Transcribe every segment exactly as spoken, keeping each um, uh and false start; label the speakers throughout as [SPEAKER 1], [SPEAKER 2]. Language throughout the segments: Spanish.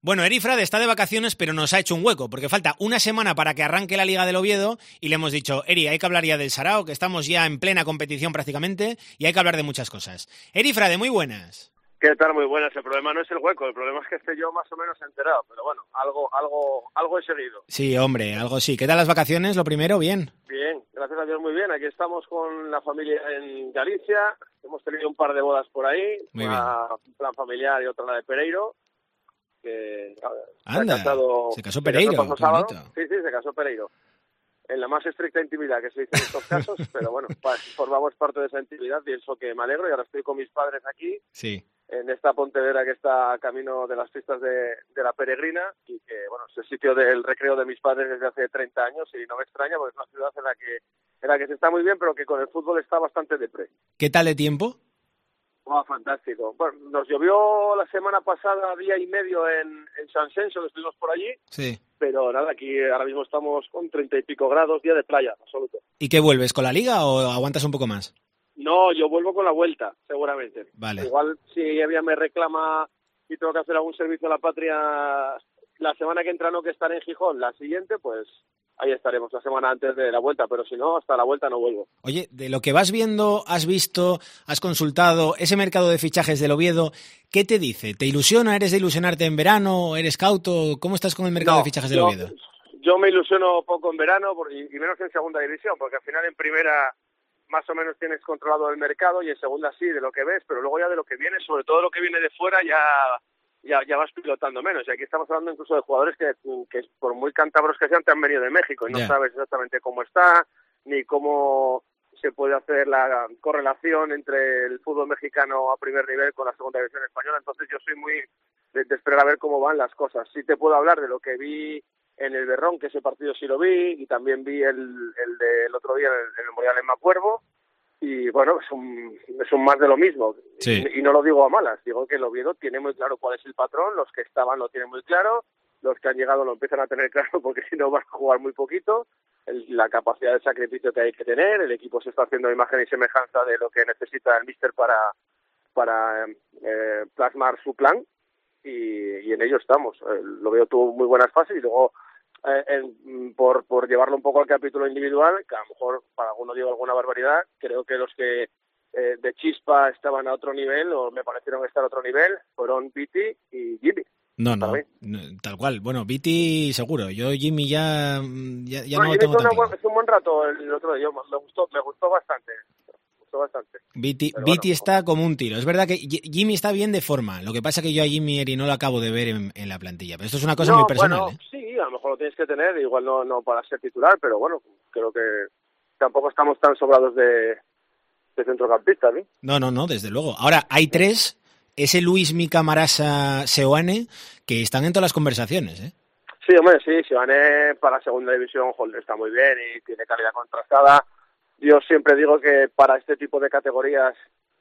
[SPEAKER 1] Bueno, Eri Frade está de vacaciones, pero nos ha hecho un hueco, porque falta una semana para que arranque la Liga del Oviedo y le hemos dicho, Eri, hay que hablar ya del Sarao, que estamos ya en plena competición prácticamente, y hay que hablar de muchas cosas. Eri Frade, muy buenas.
[SPEAKER 2] ¿Qué tal? Muy buenas. El problema no es el hueco, el problema es que esté yo más o menos enterado, pero bueno, algo algo, algo he seguido.
[SPEAKER 1] Sí, hombre, algo sí. ¿Qué tal las vacaciones? Lo primero, bien.
[SPEAKER 2] Bien, gracias a Dios muy bien. Aquí estamos con la familia en Galicia, hemos tenido un par de bodas por ahí,
[SPEAKER 1] Muy
[SPEAKER 2] una en plan familiar y otra la de Pereiro. Que
[SPEAKER 1] Anda,
[SPEAKER 2] se, ha casado,
[SPEAKER 1] se casó Pereiro,
[SPEAKER 2] se casó
[SPEAKER 1] qué
[SPEAKER 2] sábado.
[SPEAKER 1] bonito.
[SPEAKER 2] Sí, sí, se casó Pereiro. En la más estricta intimidad que se dice en estos casos, pero bueno, formamos parte de esa intimidad y eso que me alegro. Y ahora estoy con mis padres aquí,
[SPEAKER 1] sí.
[SPEAKER 2] en esta Pontevedra que está a camino de las fiestas de, de la Peregrina, y que, bueno, es el sitio del recreo de mis padres desde hace treinta años, y no me extraña porque es una ciudad en la que, en la que se está muy bien, pero que con el fútbol está bastante depre.
[SPEAKER 1] ¿Qué tal de tiempo?
[SPEAKER 2] Oh, fantástico. Bueno, nos llovió la semana pasada día y medio en, en San Senso, que estuvimos por allí.
[SPEAKER 1] Sí.
[SPEAKER 2] Pero nada, aquí ahora mismo estamos con treinta y pico grados, día de playa, absoluto.
[SPEAKER 1] ¿Y qué vuelves, con la Liga o aguantas un poco más?
[SPEAKER 2] No, yo vuelvo con la vuelta, seguramente.
[SPEAKER 1] Vale.
[SPEAKER 2] Igual si Evia me reclama y tengo que hacer algún servicio a la patria la semana que entra, no, que estaré en Gijón, la siguiente, pues ahí estaremos la semana antes de la vuelta, pero si no, hasta la vuelta no vuelvo.
[SPEAKER 1] Oye, de lo que vas viendo, has visto, has consultado, ese mercado de fichajes del Oviedo, ¿qué te dice? ¿Te ilusiona? ¿Eres de ilusionarte en verano? ¿Eres cauto? ¿Cómo estás con el mercado
[SPEAKER 2] No,
[SPEAKER 1] de fichajes del
[SPEAKER 2] yo,
[SPEAKER 1] Oviedo?
[SPEAKER 2] Yo me ilusiono poco en verano por, y, y menos en segunda división, porque al final en primera más o menos tienes controlado el mercado y en segunda sí, de lo que ves, pero luego ya de lo que viene, sobre todo lo que viene de fuera, ya ya ya vas pilotando menos. Y aquí estamos hablando incluso de jugadores que, que por muy cántabros que sean, te han venido de México y no
[SPEAKER 1] yeah.
[SPEAKER 2] sabes exactamente cómo está, ni cómo se puede hacer la correlación entre el fútbol mexicano a primer nivel con la segunda división española. Entonces yo soy muy de, de esperar a ver cómo van las cosas. Sí te puedo hablar de lo que vi en el Berrón, que ese partido sí lo vi, y también vi el, el del otro día en el, en el Memorial en Macuervo, y bueno, es un, es un más de lo mismo.
[SPEAKER 1] Sí.
[SPEAKER 2] Y, y no lo digo a malas, digo que el Oviedo tiene muy claro cuál es el patrón, los que estaban lo tienen muy claro, los que han llegado lo empiezan a tener claro porque si no van a jugar muy poquito, el, la capacidad de sacrificio que hay que tener, el equipo se está haciendo a imagen y semejanza de lo que necesita el míster para, para eh, plasmar su plan, y, y en ello estamos. El Oviedo tuvo muy buenas fases y luego Eh, en, por, por llevarlo un poco al capítulo individual, que a lo mejor para alguno digo alguna barbaridad, creo que los que eh, de chispa estaban a otro nivel o me parecieron estar a otro nivel fueron Viti y Jimmy.
[SPEAKER 1] No, no, no, tal cual. Bueno, Viti seguro, yo Jimmy ya, ya, ya no, no lo tengo tan claro.
[SPEAKER 2] Es un buen rato el otro día, me gustó, me gustó bastante. bastante.
[SPEAKER 1] Viti, Viti bueno, está como un tiro. Es verdad que Jimmy está bien de forma. Lo que pasa es que yo a Jimmy Eri no lo acabo de ver en, en la plantilla. Pero esto es una cosa
[SPEAKER 2] no,
[SPEAKER 1] muy personal.
[SPEAKER 2] Bueno,
[SPEAKER 1] ¿eh?
[SPEAKER 2] Sí, a lo mejor lo tienes que tener, igual no, no para ser titular, pero bueno, creo que tampoco estamos tan sobrados de, de centrocampistas, ¿eh?
[SPEAKER 1] No, no, no, desde luego. Ahora, hay tres, ese Luis Mika Marasa Seoane, que están en todas las conversaciones, ¿eh?
[SPEAKER 2] Sí, hombre, sí, Seoane para segunda división, joder, está muy bien y tiene calidad contrastada. Yo siempre digo que para este tipo de categorías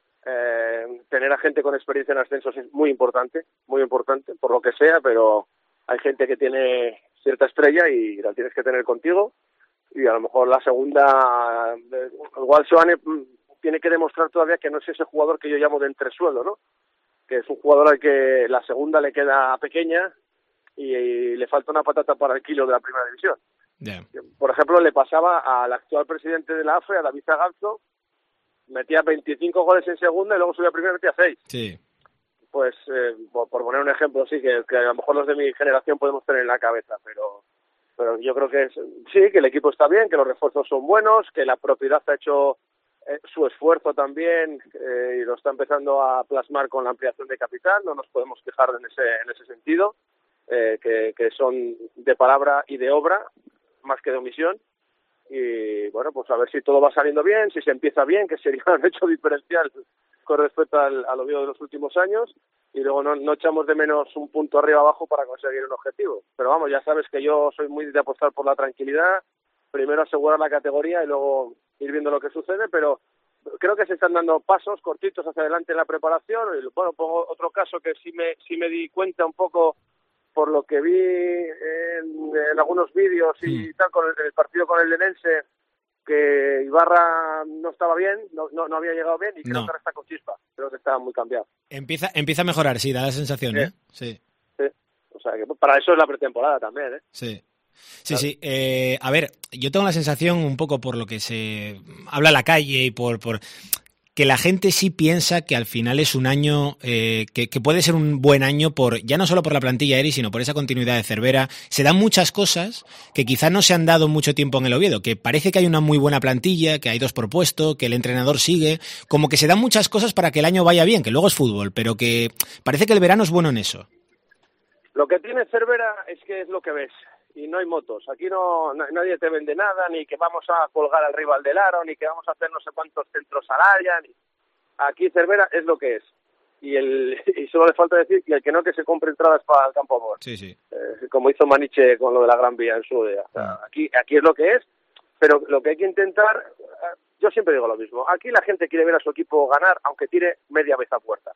[SPEAKER 2] eh, tener a gente con experiencia en ascensos es muy importante, muy importante, por lo que sea, pero hay gente que tiene cierta estrella y la tienes que tener contigo, y a lo mejor la segunda, eh, igual Seoane tiene que demostrar todavía que no es ese jugador que yo llamo de entresuelo, ¿no? Que es un jugador al que la segunda le queda pequeña y, y le falta una patata para el kilo de la primera división.
[SPEAKER 1] Yeah.
[SPEAKER 2] Por ejemplo, le pasaba al actual presidente de la A F E, a David Zagalzo, metía veinticinco goles en segunda y luego subía a primera y metía seis.
[SPEAKER 1] Sí.
[SPEAKER 2] Pues, eh, por, por poner un ejemplo, sí, que, que a lo mejor los de mi generación podemos tener en la cabeza, pero pero yo creo que es, sí, que el equipo está bien, que los refuerzos son buenos, que la propiedad ha hecho eh, su esfuerzo también eh, y lo está empezando a plasmar con la ampliación de capital, no nos podemos quejar en ese, en ese sentido, eh, que, que son de palabra y de obra, más que de omisión, y bueno, pues a ver si todo va saliendo bien, si se empieza bien, que sería un hecho diferencial con respecto al, al Oviedo de los últimos años, y luego no, no echamos de menos un punto arriba abajo para conseguir un objetivo. Pero vamos, ya sabes que yo soy muy de apostar por la tranquilidad, primero asegurar la categoría y luego ir viendo lo que sucede, pero creo que se están dando pasos cortitos hacia adelante en la preparación. Y bueno, pongo otro caso que sí me, sí me di cuenta un poco por lo que vi en, en algunos vídeos y sí. tal, con el, el partido con el Lenense, que Ibarra no estaba bien, no, no, no había llegado bien, y creo no. que ahora está con chispa. Creo que está muy cambiado.
[SPEAKER 1] Empieza, empieza a mejorar, sí, da la sensación, sí. ¿eh? Sí.
[SPEAKER 2] sí. O sea, que para eso es la pretemporada también, ¿eh?
[SPEAKER 1] Sí. Sí, sí. Eh, a ver, yo tengo la sensación, un poco por lo que se habla en la calle y por, por que la gente sí piensa que al final es un año, eh, que, que puede ser un buen año, por ya no solo por la plantilla Eri, sino por esa continuidad de Cervera. Se dan muchas cosas que quizás no se han dado mucho tiempo en el Oviedo, que parece que hay una muy buena plantilla, que hay dos por puesto, que el entrenador sigue, como que se dan muchas cosas para que el año vaya bien, que luego es fútbol, pero que parece que el verano es bueno en eso.
[SPEAKER 2] Lo que tiene Cervera es que es lo que ves. Y no hay motos. Aquí no, no nadie te vende nada, ni que vamos a colgar al rival del aro, ni que vamos a hacer no sé cuántos centros al área. Ni... Aquí Cervera es lo que es. Y el y solo le falta decir que el que no, que se compre entradas para el campo amor.
[SPEAKER 1] Sí, sí.
[SPEAKER 2] Eh, como hizo Maniche con lo de la Gran Vía en su día. O sea, ah. aquí, aquí es lo que es, pero lo que hay que intentar, yo siempre digo lo mismo. Aquí la gente quiere ver a su equipo ganar, aunque tire media vez a puerta.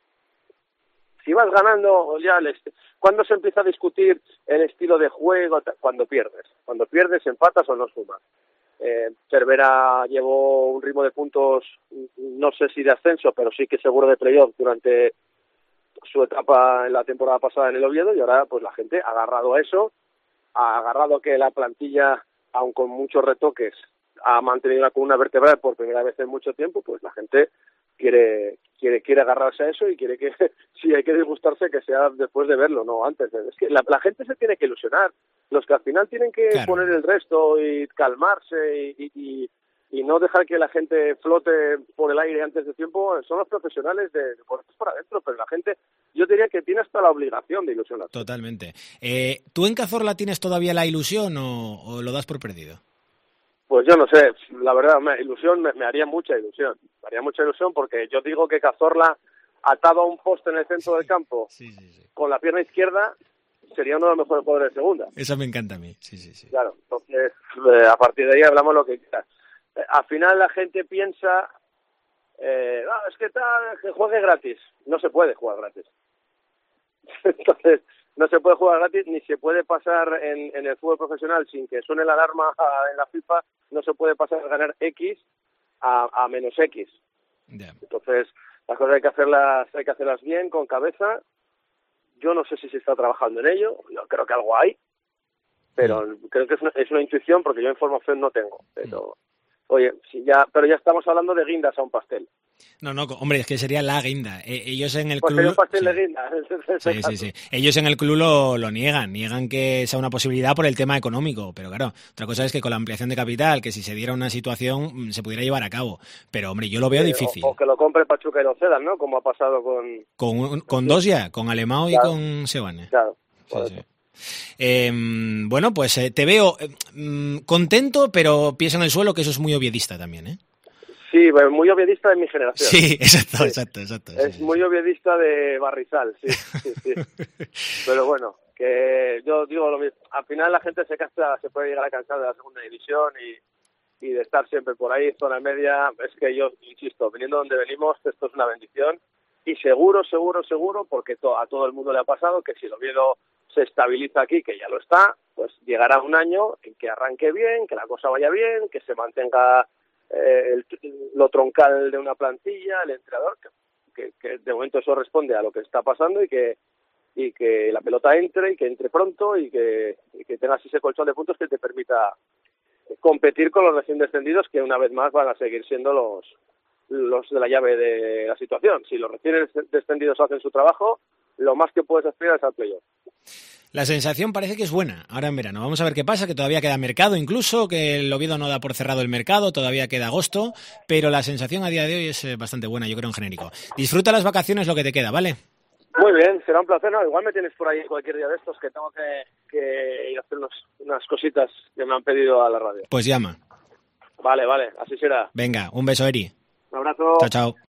[SPEAKER 2] Si vas ganando, ya les... ¿Cuándo se empieza a discutir el estilo de juego? Cuando pierdes. Cuando pierdes, empatas o no sumas. Eh, Cervera llevó un ritmo de puntos, no sé si de ascenso, pero sí que seguro de playoff durante su etapa en la temporada pasada en el Oviedo, y ahora pues la gente ha agarrado eso, ha agarrado que la plantilla, aun con muchos retoques, ha mantenido una columna vertebral por primera vez en mucho tiempo, pues la gente quiere quiere quiere agarrarse a eso y quiere que, si hay que disgustarse, que sea después de verlo, no antes. Es que la, la gente se tiene que ilusionar. Los que al final tienen que claro. poner el resto y calmarse y, y, y no dejar que la gente flote por el aire antes de tiempo son los profesionales de, de puertas para adentro, pero la gente, yo diría que tiene hasta la obligación de ilusionarse.
[SPEAKER 1] Totalmente. Eh, ¿Tú en Cazorla tienes todavía la ilusión o, o lo das por perdido?
[SPEAKER 2] Pues yo no sé, la verdad, me, ilusión me, me haría mucha ilusión, me haría mucha ilusión porque yo digo que Cazorla, atado a un poste en el centro sí, del campo, sí, sí, sí. con la pierna izquierda, sería uno de los mejores jugadores de segunda.
[SPEAKER 1] Eso me encanta a mí, sí, sí, sí.
[SPEAKER 2] Claro, entonces, eh, a partir de ahí hablamos lo que quieras. Eh, al final la gente piensa, eh, ah, es que tal, que juegue gratis. No se puede jugar gratis. Entonces, no se puede jugar gratis, ni se puede pasar en, en el fútbol profesional sin que suene la alarma en la FIFA, no se puede pasar a ganar X a, a menos X. Yeah. Entonces, las cosas hay que hacerlas, hay que hacerlas bien, con cabeza. Yo no sé si se está trabajando en ello, yo creo que algo hay, pero mm. creo que es una, es una intuición porque yo información no tengo. Pero, mm. oye, si ya, pero ya estamos hablando de guindas a un pastel.
[SPEAKER 1] No, no, hombre, es que sería la guinda. Eh, ellos en el
[SPEAKER 2] pues
[SPEAKER 1] club...
[SPEAKER 2] sería un pastel
[SPEAKER 1] sí.
[SPEAKER 2] de guinda.
[SPEAKER 1] Sí, sí, sí. Ellos en el club lo, lo niegan, niegan que sea una posibilidad por el tema económico, pero claro, otra cosa es que con la ampliación de capital, que si se diera una situación, se pudiera llevar a cabo. Pero, hombre, yo lo veo
[SPEAKER 2] sí,
[SPEAKER 1] difícil.
[SPEAKER 2] O, o que lo compre Pachuca y lo cedan, ¿no? Como ha pasado con...
[SPEAKER 1] Con, un, con dos ya, con Alemão claro. y con Sebane.
[SPEAKER 2] Claro.
[SPEAKER 1] Sí, sí. Eh, bueno, pues eh, te veo eh, contento, pero pies en el suelo, que eso es muy oviedista también, ¿eh?
[SPEAKER 2] Sí, muy oviedista de mi generación.
[SPEAKER 1] Sí, exacto, sí. exacto, exacto.
[SPEAKER 2] Es
[SPEAKER 1] sí, sí,
[SPEAKER 2] muy
[SPEAKER 1] sí.
[SPEAKER 2] oviedista de Barrizal, sí, sí, sí. Pero bueno, que yo digo lo mismo. Al final la gente se cansa, se puede llegar a cansar de la segunda división y, y de estar siempre por ahí, zona media. Es que yo, insisto, viniendo donde venimos, esto es una bendición. Y seguro, seguro, seguro, porque to, a todo el mundo le ha pasado, que si el Oviedo se estabiliza aquí, que ya lo está, pues llegará un año en que arranque bien, que la cosa vaya bien, que se mantenga... Eh, el, lo troncal de una plantilla, el entrenador, que, que, que de momento eso responde a lo que está pasando y que y que la pelota entre y que entre pronto y que, y que tengas ese colchón de puntos que te permita competir con los recién descendidos, que una vez más van a seguir siendo los los de la llave de la situación. Si los recién descendidos hacen su trabajo, lo más que puedes aspirar es al playoff.
[SPEAKER 1] La sensación parece que es buena ahora en verano. Vamos a ver qué pasa, que todavía queda mercado incluso, que el Oviedo no da por cerrado el mercado, todavía queda agosto, pero la sensación a día de hoy es bastante buena, yo creo, en genérico. Disfruta las vacaciones lo que te queda, ¿vale?
[SPEAKER 2] Muy bien, será un placer. No, igual me tienes por ahí cualquier día de estos, que tengo que, que ir a hacer unos, unas cositas que me han pedido a la radio.
[SPEAKER 1] Pues llama.
[SPEAKER 2] Vale, vale, así será.
[SPEAKER 1] Venga, un beso, Eri.
[SPEAKER 2] Un abrazo.
[SPEAKER 1] Chao, chao.